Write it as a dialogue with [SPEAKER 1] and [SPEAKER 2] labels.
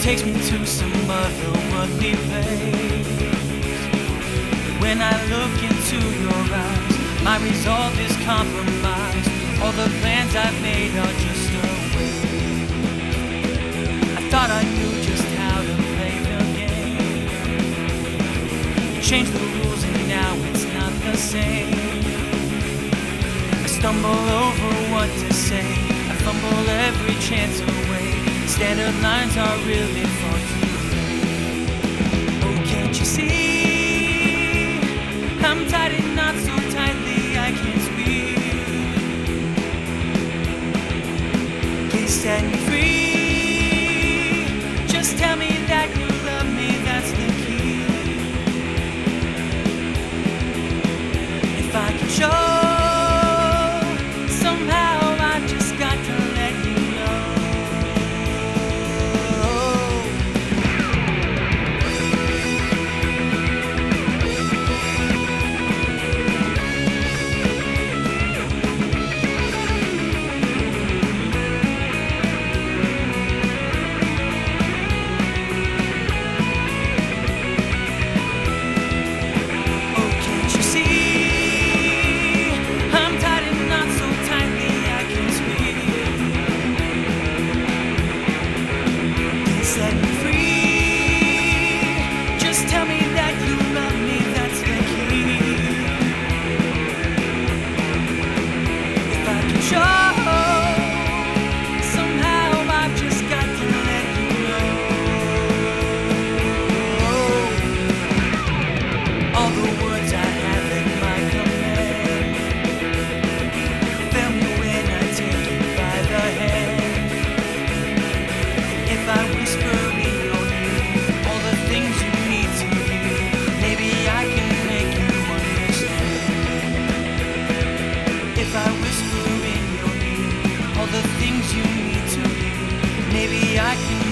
[SPEAKER 1] takes me to some otherworldly place. When I look into your eyes, my resolve is compromised. All the plans I've made are just a waste. I thought I knew just how to play the game. You changed the rules and now it's not the same. I stumble over what to say, I fumble every chance away. Standard lines are really far too late. Oh, can't you see? I'm tied in knots so tightly I can't speak. Please set me free. Just tell me that you love me, that's the key. If I can show somehow, I've just got to let you know. Set me free. Just tell me that you love me, that's the key. If I can show somehow, I've just got to let you know. All the words I have at my command. Feel me when I take you by the hand. If I whisper in your ear all the things you need to hear, maybe I can make you understand. If I whisper in your ear all the things you need to hear, maybe I can